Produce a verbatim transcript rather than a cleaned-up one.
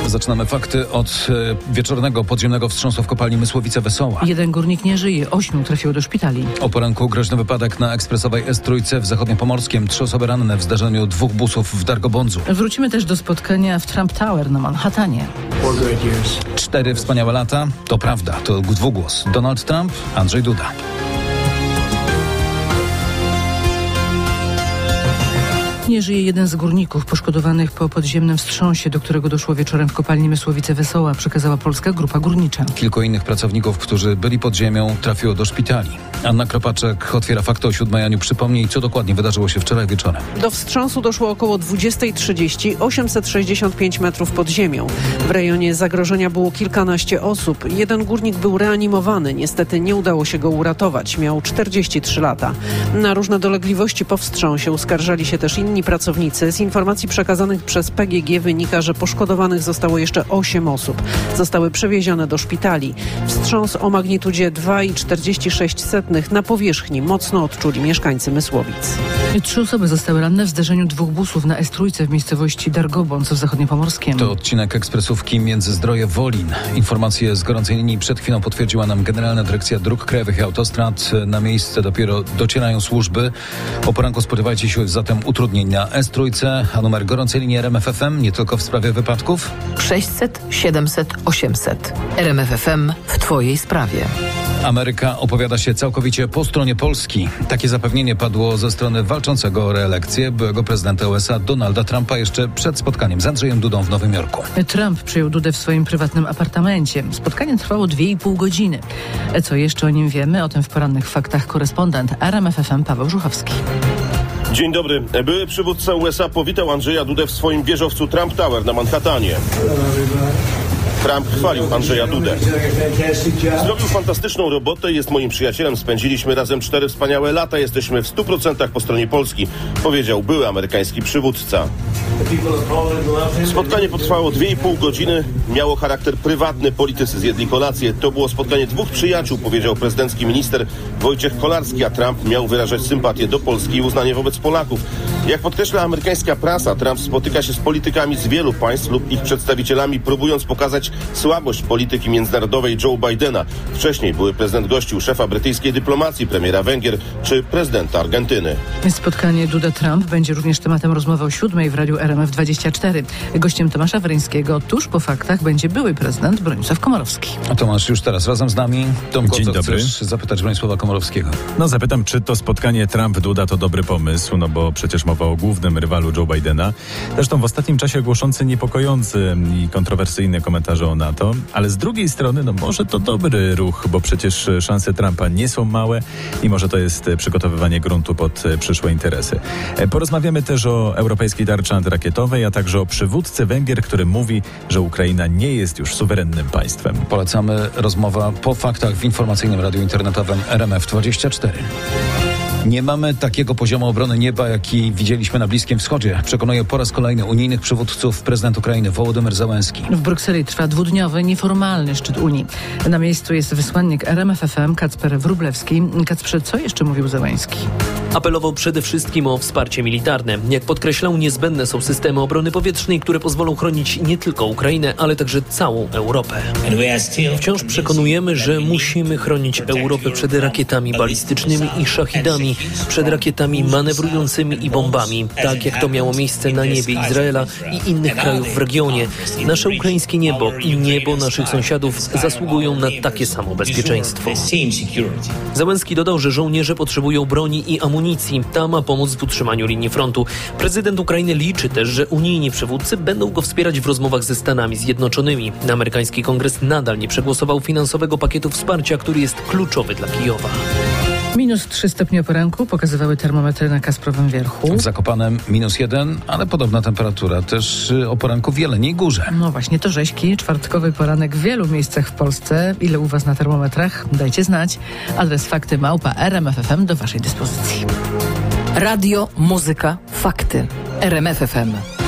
Zaczynamy fakty od e, wieczornego podziemnego wstrząsu w kopalni Mysłowice-Wesoła. Jeden górnik nie żyje, ośmiu trafiło do szpitali. O poranku groźny wypadek na ekspresowej S trzy w Zachodniopomorskiem. Trzy osoby ranne w zdarzeniu dwóch busów w Dargobądzu. Wrócimy też do spotkania w Trump Tower na Manhattanie. Cztery wspaniałe lata. To prawda, to dwugłos. Donald Trump, Andrzej Duda. Nie żyje jeden z górników poszkodowanych po podziemnym wstrząsie, do którego doszło wieczorem w kopalni Mysłowice-Wesoła, przekazała Polska Grupa Górnicza. Kilku innych pracowników, którzy byli pod ziemią, trafiło do szpitali. Anna Kropaczek otwiera fakty o siódmej. Aniu, przypomnij, co dokładnie wydarzyło się wczoraj wieczorem. Do wstrząsu doszło około dwudziesta trzydzieści, osiemset sześćdziesiąt pięć metrów pod ziemią. W rejonie zagrożenia było kilkanaście osób. Jeden górnik był reanimowany. Niestety nie udało się go uratować. Miał czterdzieści trzy lata. Na różne dolegliwości po wstrząsie uskarżali się też inni pracownicy. Z informacji przekazanych przez P G G wynika, że poszkodowanych zostało jeszcze osiem osób. Zostały przewiezione do szpitali. Wstrząs o magnitudzie dwa i czterdzieści sześć na powierzchni mocno odczuli mieszkańcy Mysłowic. Trzy osoby zostały ranne w zdarzeniu dwóch busów na S trzy w miejscowości Dargobądź w Zachodniopomorskiem. To odcinek ekspresówki Międzyzdroje-Wolin. Informacje z gorącej linii przed chwilą potwierdziła nam Generalna Dyrekcja Dróg Krajowych i Autostrad. Na miejsce dopiero docierają służby. O poranku spodziewajcie się zatem utrudnień na S trzy, a numer gorącej linii R M F F M nie tylko w sprawie wypadków. sześćset, siedemset, osiemset. R M F F M w Twojej sprawie. Ameryka opowiada się całkowicie po stronie Polski. Takie zapewnienie padło ze strony walczącego o reelekcję byłego prezydenta U S A Donalda Trumpa jeszcze przed spotkaniem z Andrzejem Dudą w Nowym Jorku. Trump przyjął Dudę w swoim prywatnym apartamencie. Spotkanie trwało dwie i pół godziny. Co jeszcze o nim wiemy? O tym w porannych faktach korespondent R M F F M Paweł Żuchowski. Dzień dobry. Były przywódca U S A powitał Andrzeja Dudę w swoim wieżowcu Trump Tower na Manhattanie. Trump chwalił Andrzeja Dudę. Zrobił fantastyczną robotę, jest moim przyjacielem, spędziliśmy razem cztery wspaniałe lata, jesteśmy w stu procentach po stronie Polski, powiedział były amerykański przywódca. Spotkanie potrwało dwie i pół godziny, miało charakter prywatny, politycy zjedli kolację. To było spotkanie dwóch przyjaciół, powiedział prezydencki minister Wojciech Kolarski, a Trump miał wyrażać sympatię do Polski i uznanie wobec Polaków. Jak podkreśla amerykańska prasa, Trump spotyka się z politykami z wielu państw lub ich przedstawicielami, próbując pokazać słabość polityki międzynarodowej Joe Bidena. Wcześniej były prezydent gościł szefa brytyjskiej dyplomacji, premiera Węgier czy prezydenta Argentyny. Spotkanie Duda-Trump będzie również tematem rozmowy o siódmej w radiu R M F dwadzieścia cztery. Gościem Tomasza Weryńskiego tuż po faktach będzie były prezydent Bronisław Komorowski. A Tomasz już teraz razem z nami. Tomku, Dzień co dobry. chcesz zapytać Bronisława Komorowskiego? No zapytam, czy to spotkanie Trump-Duda to dobry pomysł, no bo przecież mowa o głównym rywalu Joe Bidena. Zresztą w ostatnim czasie głoszący niepokojące i kontrowersyjne komentarze o NATO, ale z drugiej strony, no może to dobry ruch, bo przecież szanse Trumpa nie są małe i może to jest przygotowywanie gruntu pod przyszłe interesy. Porozmawiamy też o europejskiej tarczy antyrakietowej, a także o przywódcy Węgier, który mówi, że Ukraina nie jest już suwerennym państwem. Polecamy rozmowa po faktach w informacyjnym radiu internetowym R M F dwadzieścia cztery. Nie mamy takiego poziomu obrony nieba, jaki widzieliśmy na Bliskim Wschodzie, przekonuje po raz kolejny unijnych przywódców prezydent Ukrainy Wołodymyr Zełenski. W Brukseli trwa dwudniowy, nieformalny szczyt Unii. Na miejscu jest wysłannik R M F F M Kacper Wróblewski. Kacprze, co jeszcze mówił Zełenski? Apelował przede wszystkim o wsparcie militarne. Jak podkreślał, niezbędne są systemy obrony powietrznej, które pozwolą chronić nie tylko Ukrainę, ale także całą Europę. Wciąż przekonujemy, że musimy chronić Europę przed rakietami balistycznymi i szachidami, przed rakietami manewrującymi i bombami, tak jak to miało miejsce na niebie Izraela i innych krajów w regionie. Nasze ukraińskie niebo i niebo naszych sąsiadów zasługują na takie samo bezpieczeństwo. Zełenski dodał, że żołnierze potrzebują broni i amunicji. Ta ma pomóc w utrzymaniu linii frontu. Prezydent Ukrainy liczy też, że unijni przywódcy będą go wspierać w rozmowach ze Stanami Zjednoczonymi. Amerykański kongres nadal nie przegłosował finansowego pakietu wsparcia, który jest kluczowy dla Kijowa. Minus trzy stopnie o poranku pokazywały termometry na Kasprowym Wierchu. W Zakopanem minus jeden, ale podobna temperatura też o poranku w Jeleniej Górze. No właśnie, to rzeźki. Czwartkowy poranek w wielu miejscach w Polsce. Ile u Was na termometrach? Dajcie znać. Adres fakty małpa R M F F M do Waszej dyspozycji. Radio, muzyka, fakty. R M F F M.